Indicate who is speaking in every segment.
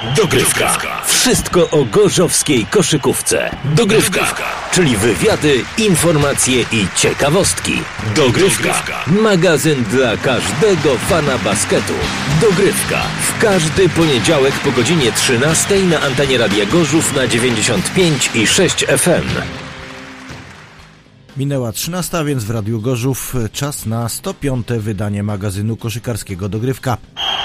Speaker 1: Dogrywka. Wszystko o gorzowskiej koszykówce. Dogrywka. Czyli wywiady, informacje i ciekawostki. Dogrywka. Magazyn dla każdego fana basketu. Dogrywka. W każdy poniedziałek po godzinie 13 na antenie Radia Gorzów na 95,6 FM.
Speaker 2: Minęła 13, więc w Radiu Gorzów czas na 105. wydanie magazynu koszykarskiego Dogrywka.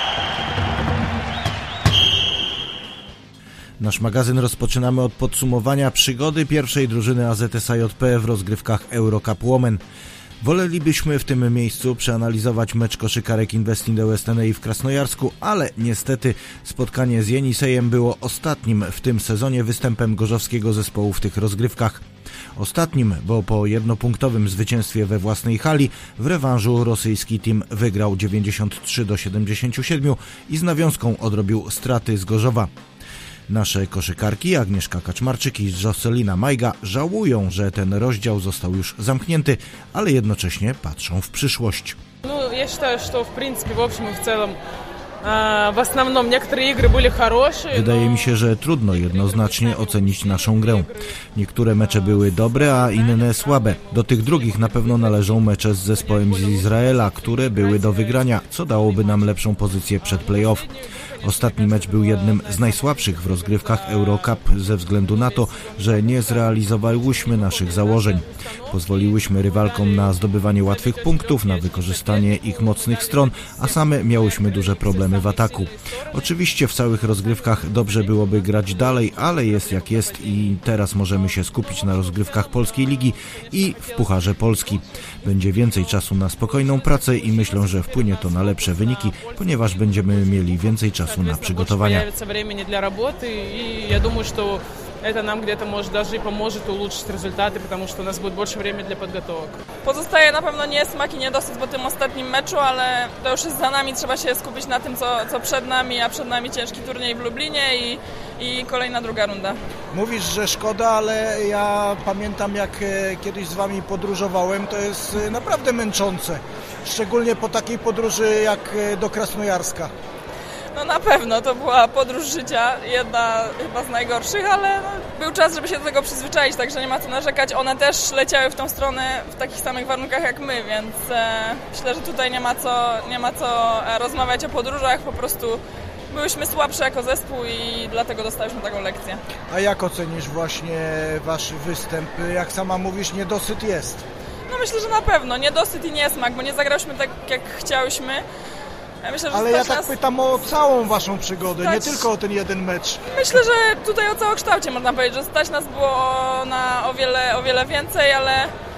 Speaker 2: Nasz magazyn rozpoczynamy od podsumowania przygody pierwszej drużyny AZS AJP w rozgrywkach Eurocup Women. Wolelibyśmy w tym miejscu przeanalizować mecz koszykarek Invest in the West NA w Krasnojarsku, ale niestety spotkanie z Jenisejem było ostatnim w tym sezonie występem gorzowskiego zespołu w tych rozgrywkach. Ostatnim, bo po jednopunktowym zwycięstwie we własnej hali w rewanżu rosyjski team wygrał 93-77 i z nawiązką odrobił straty z Gorzowa. Nasze koszykarki Agnieszka Kaczmarczyk i Jocelina Majga żałują, że ten rozdział został już zamknięty, ale jednocześnie patrzą w przyszłość.
Speaker 3: Я считаю, что в принципе, в общем и в целом, в основном некоторые игры были хорошие.
Speaker 2: Wydaje mi się, że trudno jednoznacznie ocenić naszą grę. Niektóre mecze były dobre, a inne słabe. Do tych drugich na pewno należą mecze z zespołem z Izraela, które były do wygrania, co dałoby nam lepszą pozycję przed play-off. Ostatni mecz był jednym z najsłabszych w rozgrywkach Eurocup ze względu na to, że nie zrealizowałyśmy naszych założeń. Pozwoliłyśmy rywalkom na zdobywanie łatwych punktów, na wykorzystanie ich mocnych stron, a same miałyśmy duże problemy w ataku. Oczywiście w całych rozgrywkach dobrze byłoby grać dalej, ale jest jak jest i teraz możemy się skupić na rozgrywkach Polskiej Ligi i w Pucharze Polski. Będzie więcej czasu na spokojną pracę i myślę, że wpłynie to na lepsze wyniki, ponieważ będziemy mieli więcej czasu na przygotowania.
Speaker 3: Это нам где-то может даже и поможет улучшить результаты, потому что у нас будет больше времени для подготовок.
Speaker 4: Pozostaje na pewno niesmak i niedosyt po tym ostatnim meczu, ale to już jest za nami, trzeba się skupić na tym, co przed nami, a przed nami ciężki turniej w Lublinie i kolejna druga runda.
Speaker 5: Mówisz, że szkoda, ale ja pamiętam, jak kiedyś z wami podróżowałem, to jest naprawdę męczące, szczególnie po takiej podróży jak do Krasnojarska.
Speaker 4: No na pewno, to była podróż życia, jedna chyba z najgorszych, ale był czas, żeby się do tego przyzwyczaić, także nie ma co narzekać. One też leciały w tą stronę w takich samych warunkach jak my, więc myślę, że tutaj nie ma co rozmawiać o podróżach, po prostu byłyśmy słabsze jako zespół i dlatego dostałyśmy taką lekcję.
Speaker 5: A jak ocenisz właśnie wasz występ? Jak sama mówisz, niedosyt jest?
Speaker 4: No myślę, że na pewno, niedosyt i niesmak, bo nie zagrałyśmy tak jak chciałyśmy. Myślę,
Speaker 5: ale ja tak pytam o całą waszą przygodę, nie tylko o ten jeden mecz.
Speaker 4: Myślę, że tutaj o całokształcie można powiedzieć, że stać nas było na o wiele więcej, ale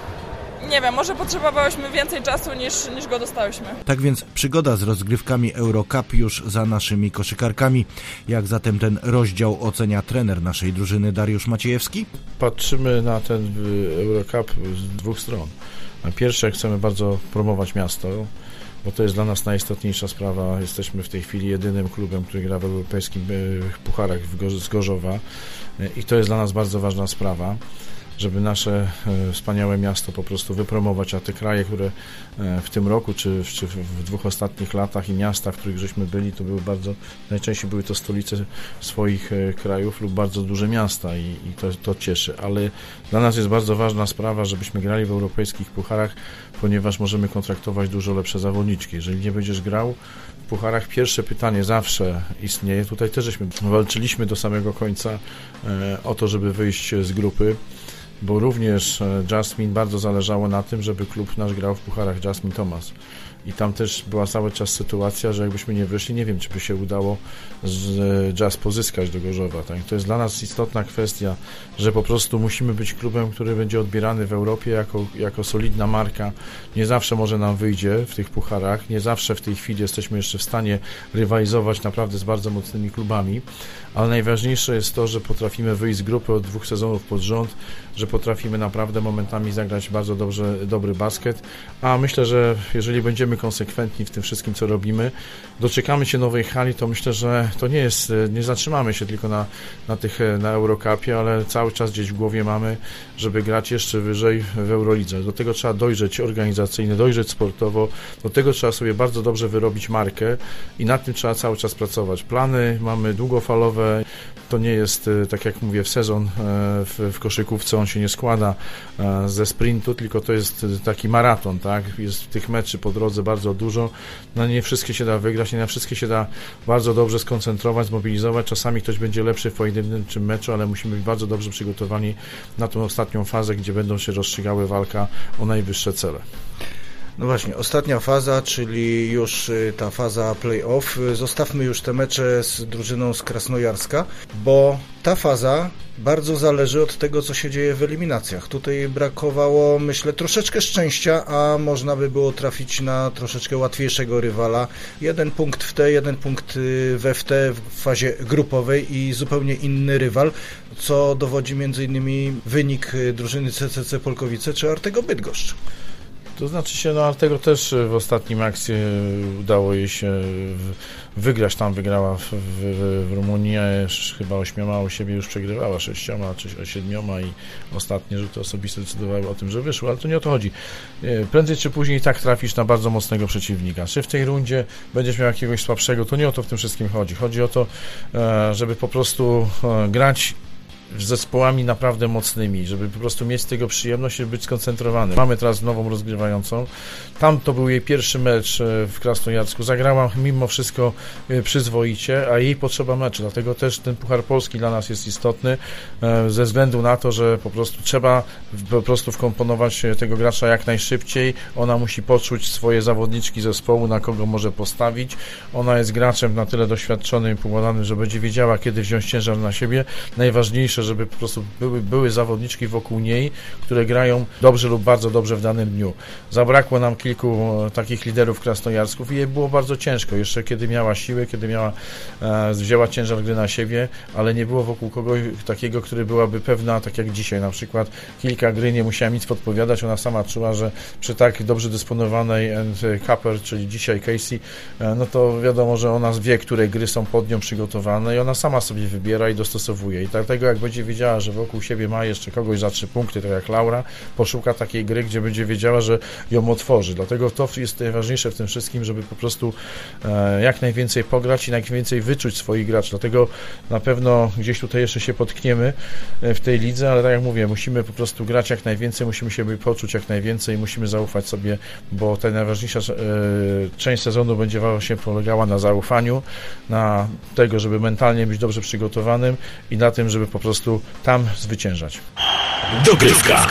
Speaker 4: nie wiem, może potrzebowałyśmy więcej czasu niż go dostałyśmy.
Speaker 2: Tak więc przygoda z rozgrywkami Eurocup już za naszymi koszykarkami. Jak zatem ten rozdział ocenia trener naszej drużyny Dariusz Maciejewski?
Speaker 6: Patrzymy na ten Eurocup z dwóch stron. Na pierwsze chcemy bardzo promować miasto, bo to jest dla nas najistotniejsza sprawa. Jesteśmy w tej chwili jedynym klubem, który gra w europejskich pucharach z Gorzowa i to jest dla nas bardzo ważna sprawa, żeby nasze wspaniałe miasto po prostu wypromować, a te kraje, które w tym roku, czy w dwóch ostatnich latach i miasta, w których żeśmy byli, to były najczęściej były to stolice swoich krajów lub bardzo duże miasta i to cieszy, ale dla nas jest bardzo ważna sprawa, żebyśmy grali w europejskich pucharach, ponieważ możemy kontraktować dużo lepsze zawodniczki. Jeżeli nie będziesz grał w pucharach, pierwsze pytanie zawsze istnieje, tutaj też żeśmy walczyliśmy do samego końca o to, żeby wyjść z grupy, bo również Jasmine bardzo zależało na tym, żeby klub nasz grał w pucharach Jasmine Thomas. I tam też była cały czas sytuacja, że jakbyśmy nie wyszli, nie wiem, czy by się udało Jazz pozyskać do Gorzowa. Tak? To jest dla nas istotna kwestia, że po prostu musimy być klubem, który będzie odbierany w Europie jako solidna marka. Nie zawsze może nam wyjdzie w tych pucharach, nie zawsze w tej chwili jesteśmy jeszcze w stanie rywalizować naprawdę z bardzo mocnymi klubami, ale najważniejsze jest to, że potrafimy wyjść z grupy od 2 sezonów pod rząd, że potrafimy naprawdę momentami zagrać bardzo dobry basket, a myślę, że jeżeli będziemy będziemy konsekwentni w tym wszystkim, co robimy. Doczekamy się nowej hali, to myślę, że to nie zatrzymamy się tylko na Eurocupie, ale cały czas gdzieś w głowie mamy, żeby grać jeszcze wyżej w Eurolidze. Do tego trzeba dojrzeć organizacyjnie, dojrzeć sportowo, do tego trzeba sobie bardzo dobrze wyrobić markę i nad tym trzeba cały czas pracować. Plany mamy długofalowe, to nie jest, tak jak mówię, sezon w koszykówce, on się nie składa ze sprintu, tylko to jest taki maraton, tak? Jest tych meczy po drodze bardzo dużo, no nie wszystkie się da wygrać, nie na wszystkie się da bardzo dobrze skoncentrować, zmobilizować, czasami ktoś będzie lepszy w pojedynczym meczu, ale musimy być bardzo dobrze przygotowani na tą ostatnią fazę, gdzie będą się rozstrzygały walka o najwyższe cele.
Speaker 5: No właśnie, ostatnia faza, czyli już ta faza play-off. Zostawmy już te mecze z drużyną z Krasnojarska, bo ta faza bardzo zależy od tego, co się dzieje w eliminacjach. Tutaj brakowało, myślę, troszeczkę szczęścia, a można by było trafić na troszeczkę łatwiejszego rywala. 1 punkt w te, 1 punkt we w te w fazie grupowej i zupełnie inny rywal, co dowodzi m.in. wynik drużyny CCC Polkowice czy Artego Bydgoszcz.
Speaker 6: To znaczy się, Artego też w ostatnim akcji udało jej się wygrać, tam wygrała w Rumunii, chyba 8, u siebie już przegrywała 6 czy 7 i ostatnie rzuty osobiste decydowały o tym, że wyszło, ale to nie o to chodzi. Prędzej czy później i tak trafisz na bardzo mocnego przeciwnika. Czy w tej rundzie będziesz miał jakiegoś słabszego, to nie o to w tym wszystkim chodzi. Chodzi o to, żeby po prostu grać z zespołami naprawdę mocnymi, żeby po prostu mieć z tego przyjemność i być skoncentrowany. Mamy teraz nową rozgrywającą. Tam to był jej pierwszy mecz w Krasnojarsku. Zagrała mimo wszystko przyzwoicie, a jej potrzeba meczu. Dlatego też ten Puchar Polski dla nas jest istotny, ze względu na to, że po prostu trzeba wkomponować tego gracza jak najszybciej. Ona musi poczuć swoje zawodniczki zespołu, na kogo może postawić. Ona jest graczem na tyle doświadczonym i poukładanym, że będzie wiedziała, kiedy wziąć ciężar na siebie. Najważniejsze, żeby po prostu były zawodniczki wokół niej, które grają dobrze lub bardzo dobrze w danym dniu. Zabrakło nam kilku takich liderów krasnojarsków i jej było bardzo ciężko, jeszcze kiedy miała siłę, kiedy wzięła ciężar gry na siebie, ale nie było wokół kogoś takiego, który byłaby pewna, tak jak dzisiaj, na przykład kilka gry nie musiała nic podpowiadać, ona sama czuła, że przy tak dobrze dysponowanej Kaper, czyli dzisiaj Casey, no to wiadomo, że ona wie, które gry są pod nią przygotowane i ona sama sobie wybiera i dostosowuje i dlatego jak będzie wiedziała, że wokół siebie ma jeszcze kogoś za 3 punkty, tak jak Laura, poszuka takiej gry, gdzie będzie wiedziała, że ją otworzy. Dlatego to jest najważniejsze w tym wszystkim, żeby po prostu jak najwięcej pograć i jak najwięcej wyczuć swoich graczy. Dlatego na pewno gdzieś tutaj jeszcze się potkniemy w tej lidze, ale tak jak mówię, musimy po prostu grać jak najwięcej, musimy się poczuć jak najwięcej, musimy zaufać sobie, bo ta najważniejsza część sezonu będzie właśnie polegała na zaufaniu, na tego, żeby mentalnie być dobrze przygotowanym i na tym, żeby po prostu tam zwyciężać.
Speaker 1: Dogrywka.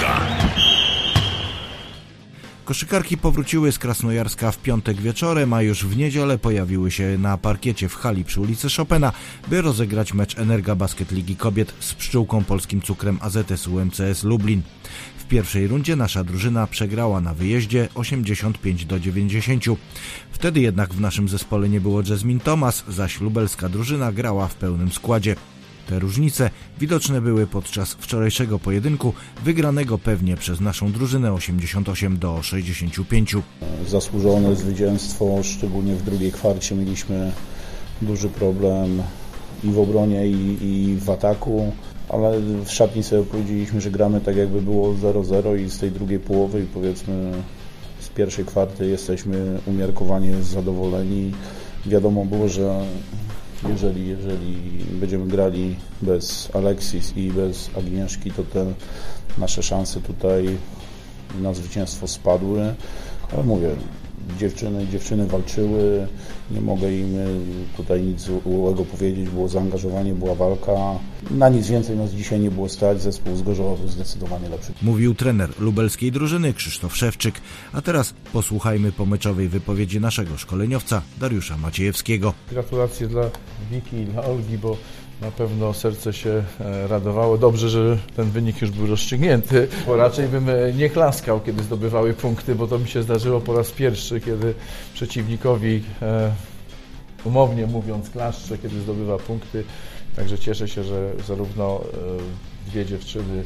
Speaker 2: Koszykarki powróciły z Krasnojarska w piątek wieczorem, a już w niedzielę pojawiły się na parkiecie w hali przy ulicy Chopina, by rozegrać mecz Energa Basket Ligi Kobiet z Pszczółką Polskim Cukrem AZS UMCS Lublin. W pierwszej rundzie nasza drużyna przegrała na wyjeździe 85-90. Wtedy jednak w naszym zespole nie było Jasmine Thomas, zaś lubelska drużyna grała w pełnym składzie. Te różnice widoczne były podczas wczorajszego pojedynku, wygranego pewnie przez naszą drużynę 88-65.
Speaker 7: Zasłużone zwycięstwo, szczególnie w drugiej kwarcie mieliśmy duży problem i w obronie, i w ataku, ale w szatni sobie powiedzieliśmy, że gramy tak jakby było 0-0 i z tej drugiej połowy i powiedzmy z pierwszej kwarty jesteśmy umiarkowanie zadowoleni. Wiadomo było, że jeżeli będziemy grali bez Alexis i bez Agnieszki, to te nasze szanse tutaj na zwycięstwo spadły. Ale mówię, dziewczyny walczyły, nie mogę im tutaj nic złego powiedzieć, było zaangażowanie, była walka. Na nic więcej nas dzisiaj nie było stać, zespół z Gorzowa był zdecydowanie lepszy.
Speaker 2: Mówił trener lubelskiej drużyny Krzysztof Szewczyk, a teraz posłuchajmy pomeczowej wypowiedzi naszego szkoleniowca Dariusza Maciejewskiego.
Speaker 6: Gratulacje dla Wiki i dla Olgi, bo na pewno serce się radowało. Dobrze, że ten wynik już był rozstrzygnięty, bo raczej bym nie klaskał, kiedy zdobywały punkty, bo to mi się zdarzyło po raz pierwszy, kiedy przeciwnikowi, umownie mówiąc, klaszcze, kiedy zdobywa punkty. Także cieszę się, że zarówno dwie dziewczyny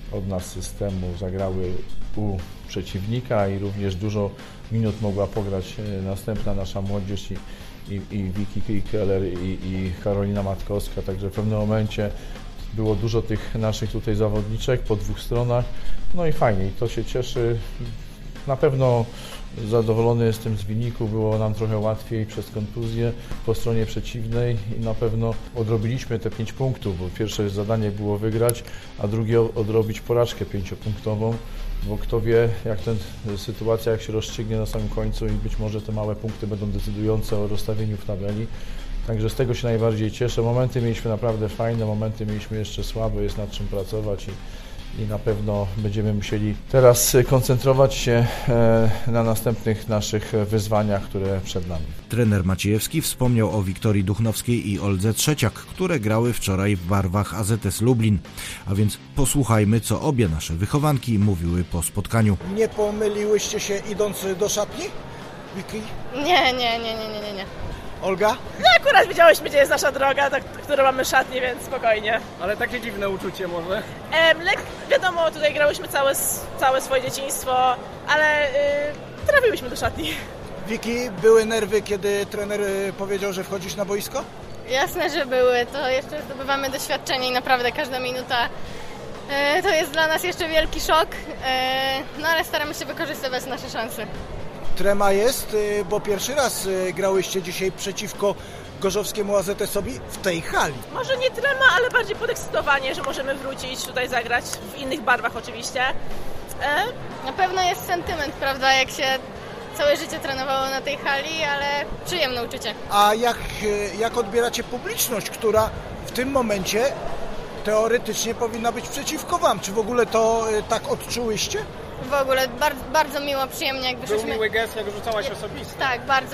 Speaker 6: od nas systemu zagrały u przeciwnika i również dużo minut mogła pograć następna nasza młodzież i Vicky Keller i Karolina Matkowska, także w pewnym momencie było dużo tych naszych tutaj zawodniczek po dwóch stronach, no i fajnie, i to się cieszy. Na pewno zadowolony jestem z wyniku, było nam trochę łatwiej przez kontuzję po stronie przeciwnej i na pewno odrobiliśmy te 5 punktów, bo pierwsze zadanie było wygrać, a drugie odrobić porażkę 5-punktową, bo kto wie, jak sytuacja jak się rozstrzygnie na samym końcu i być może te małe punkty będą decydujące o rozstawieniu w tabeli. Także z tego się najbardziej cieszę. Momenty mieliśmy naprawdę fajne, momenty mieliśmy jeszcze słabe, jest nad czym pracować i na pewno będziemy musieli teraz koncentrować się na następnych naszych wyzwaniach, które przed nami.
Speaker 2: Trener Maciejewski wspomniał o Wiktorii Duchnowskiej i Oldze Trzeciak, które grały wczoraj w barwach AZS Lublin. A więc posłuchajmy, co obie nasze wychowanki mówiły po spotkaniu.
Speaker 5: Nie pomyliłyście się idąc do szatni, Wiki?
Speaker 8: Nie.
Speaker 5: Olga?
Speaker 9: No akurat wiedziałyśmy, gdzie jest nasza droga, którą mamy szatnię, więc spokojnie.
Speaker 10: Ale takie dziwne uczucie może?
Speaker 9: Wiadomo, tutaj grałyśmy całe swoje dzieciństwo, ale trafiłyśmy do szatni.
Speaker 5: Wiki, były nerwy, kiedy trener powiedział, że wchodzisz na boisko?
Speaker 8: Jasne, że były. To jeszcze zdobywamy doświadczenie i naprawdę każda minuta to jest dla nas jeszcze wielki szok, no ale staramy się wykorzystywać nasze szanse.
Speaker 5: Trema jest, bo pierwszy raz grałyście dzisiaj przeciwko gorzowskiemu AZS-owi w tej hali.
Speaker 9: Może nie trema, ale bardziej podekscytowanie, że możemy wrócić tutaj zagrać w innych barwach oczywiście.
Speaker 8: Na pewno jest sentyment, prawda, jak się całe życie trenowało na tej hali, ale przyjemne uczucie.
Speaker 5: A jak odbieracie publiczność, która w tym momencie teoretycznie powinna być przeciwko wam? Czy w ogóle to tak odczułyście?
Speaker 8: W ogóle bardzo miło, przyjemnie, jak wyszliśmy.
Speaker 10: Był miły gest, jak rzucałaś osobiste.
Speaker 8: Tak, bardzo.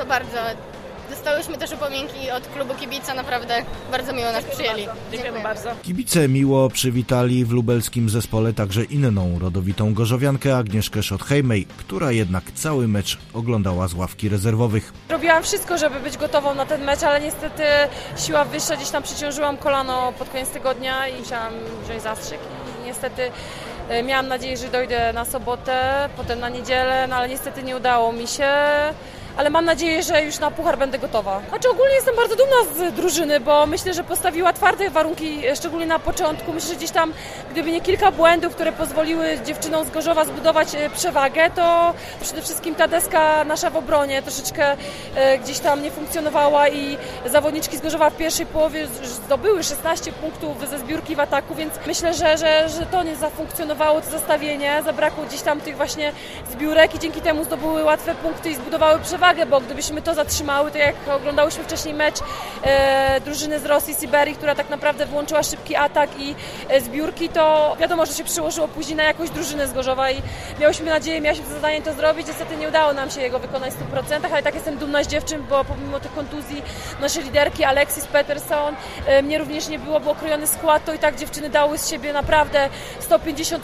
Speaker 8: Dostałyśmy też upominki od klubu kibica, naprawdę bardzo miło nas przyjęli.
Speaker 9: Dziękujemy bardzo.
Speaker 2: Kibice miło przywitali w lubelskim zespole także inną rodowitą gorzowiankę, Agnieszkę Schottheimej, która jednak cały mecz oglądała z ławki rezerwowych.
Speaker 3: Robiłam wszystko, żeby być gotową na ten mecz, ale niestety siła wyższa, gdzieś tam przeciążyłam kolano pod koniec tygodnia i musiałam wziąć zastrzyk i niestety miałam nadzieję, że dojdę na sobotę, potem na niedzielę, no ale niestety nie udało mi się. Ale mam nadzieję, że już na puchar będę gotowa. Znaczy ogólnie jestem bardzo dumna z drużyny, bo myślę, że postawiła twarde warunki, szczególnie na początku. Myślę, że gdzieś tam, gdyby nie kilka błędów, które pozwoliły dziewczynom z Gorzowa zbudować przewagę, to przede wszystkim ta deska nasza w obronie troszeczkę gdzieś tam nie funkcjonowała i zawodniczki z Gorzowa w pierwszej połowie zdobyły 16 punktów ze zbiórki w ataku, więc myślę, że to nie zafunkcjonowało, to zestawienie. Zabrakło gdzieś tam tych właśnie zbiórek i dzięki temu zdobyły łatwe punkty i zbudowały przewagę, bo gdybyśmy to zatrzymały, to jak oglądałyśmy wcześniej mecz drużyny z Rosji, Syberii, która tak naprawdę wyłączyła szybki atak i zbiórki, to wiadomo, że się przełożyło później na jakąś drużynę z Gorzowa i miałyśmy za zadanie to zrobić. Niestety nie udało nam się jego wykonać w 100%, ale tak jestem dumna z dziewczyn, bo pomimo tych kontuzji naszej liderki Alexis Peterson, mnie również nie było, był okrojony skład, to i tak dziewczyny dały z siebie naprawdę 150%,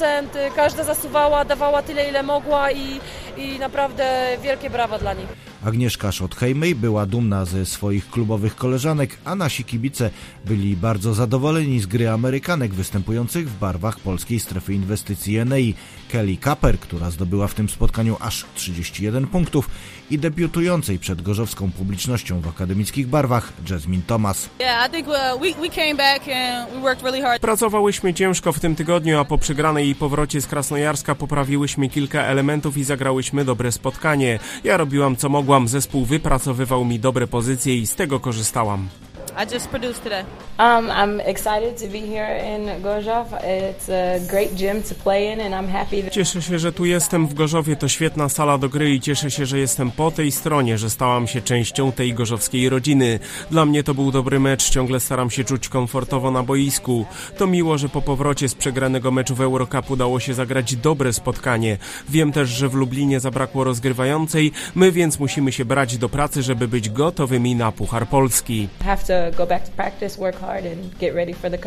Speaker 3: każda zasuwała, dawała tyle, ile mogła i naprawdę wielkie brawa dla nich.
Speaker 2: Agnieszka Schottheimej była dumna ze swoich klubowych koleżanek, a nasi kibice byli bardzo zadowoleni z gry Amerykanek występujących w barwach polskiej strefy inwestycji Enei. Kelly Kaper, która zdobyła w tym spotkaniu aż 31 punktów i debiutującej przed gorzowską publicznością w akademickich barwach Jasmine Thomas.
Speaker 11: Pracowałyśmy ciężko w tym tygodniu, a po przegranej i powrocie z Krasnojarska poprawiłyśmy kilka elementów i zagrałyśmy dobre spotkanie. Ja robiłam co mogłam, zespół wypracowywał mi dobre pozycje i z tego korzystałam.
Speaker 12: I just produced today. I'm excited to be here in Gorzów. It's a great gym to play in and I'm happy that...
Speaker 11: Cieszę się, że tu jestem w Gorzowie, to świetna sala do gry i cieszę się, że jestem po tej stronie, że stałam się częścią tej gorzowskiej rodziny. Dla mnie to był dobry mecz, ciągle staram się czuć komfortowo na boisku. To miło, że po powrocie z przegranego meczu w Eurocup udało się zagrać dobre spotkanie. Wiem też, że w Lublinie zabrakło rozgrywającej, my więc musimy się brać do pracy, żeby być gotowymi na Puchar Polski.
Speaker 12: Have to go back to practice, work hard and get ready for the cup.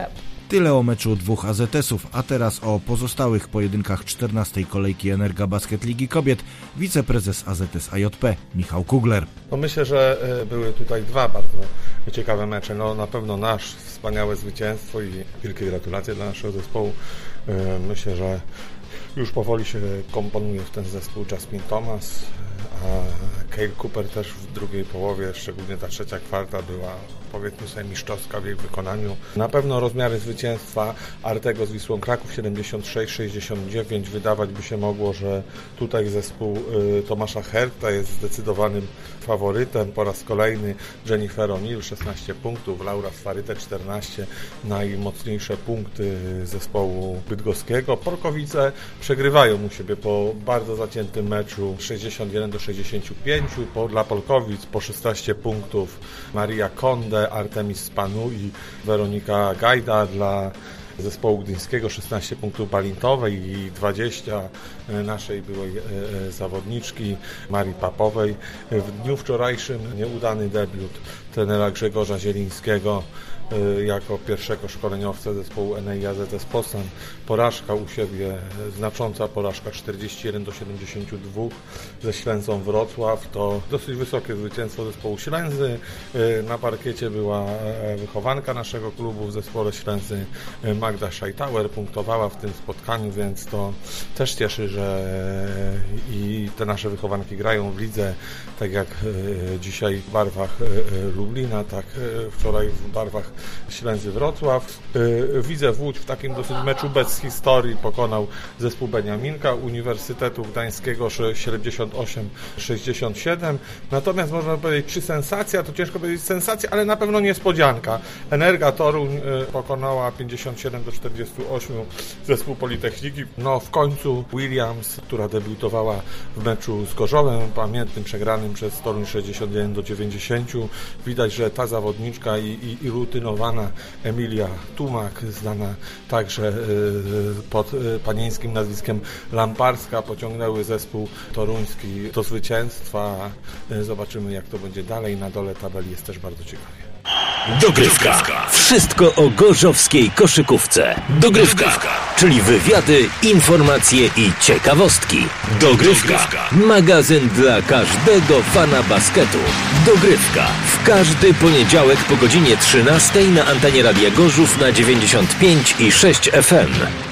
Speaker 2: Tyle o meczu dwóch AZS-ów, a teraz o pozostałych pojedynkach 14. kolejki Energa Basket Ligi Kobiet wiceprezes AZS AJP Michał Kugler.
Speaker 13: No myślę, że były tutaj dwa bardzo ciekawe mecze. No na pewno nasz wspaniałe zwycięstwo i wielkie gratulacje dla naszego zespołu. Myślę, że już powoli się komponuje w ten zespół Jasmine Thomas, a Kale Cooper też w drugiej połowie, szczególnie ta trzecia kwarta była, powiedzmy sobie, mistrzowska w jej wykonaniu. Na pewno rozmiary zwycięstwa Artego z Wisłą Kraków 76-69. Wydawać by się mogło, że tutaj zespół Tomasza Herta jest zdecydowanym faworytem. Po raz kolejny Jennifer O'Neill 16 punktów, Laura Swaryte 14, najmocniejsze punkty zespołu bydgoskiego. Polkowice przegrywają u siebie po bardzo zaciętym meczu 61-65. Dla Polkowic po 16 punktów Maria Konde, Artemis Spanu i Weronika Gajda. Dla zespołu gdyńskiego 16 punktów Balintowej i 20 naszej byłej zawodniczki Marii Papowej. W dniu wczorajszym nieudany debiut trenera Grzegorza Zielińskiego jako pierwszego szkoleniowca zespołu Enei AZS Poznań. Porażka u siebie, znacząca porażka 41-72 ze Ślęzą Wrocław. To dosyć wysokie zwycięstwo zespołu Ślęzy. Na parkiecie była wychowanka naszego klubu w zespole Ślęzy Magda Szajtauer, punktowała w tym spotkaniu, więc to też cieszy, że i te nasze wychowanki grają w lidze, tak jak dzisiaj w barwach Lublina, tak wczoraj w barwach Ślęzy Wrocław. Widzew Łódź w takim dosyć meczu bez historii pokonał zespół Beniaminka Uniwersytetu Gdańskiego 78-67. Natomiast można powiedzieć, czy sensacja, to ciężko powiedzieć sensacja, ale na pewno niespodzianka. Energa Toruń pokonała 57-48 zespół Politechniki. No w końcu Williams, która debiutowała w meczu z Gorzowem, pamiętnym, przegranym przez Toruń 61-90. Widać, że ta zawodniczka i rutynowana Emilia Tumak, znana także pod panieńskim nazwiskiem Lamparska, pociągnęły zespół toruński do zwycięstwa. Zobaczymy, jak to będzie dalej. Na dole tabeli jest też bardzo ciekawie.
Speaker 1: Dogrywka. Wszystko o gorzowskiej koszykówce. Dogrywka. Czyli wywiady, informacje i ciekawostki. Dogrywka. Magazyn dla każdego fana basketu. Dogrywka. W każdy poniedziałek po godzinie 13 na antenie Radia Gorzów na 95,6 FM.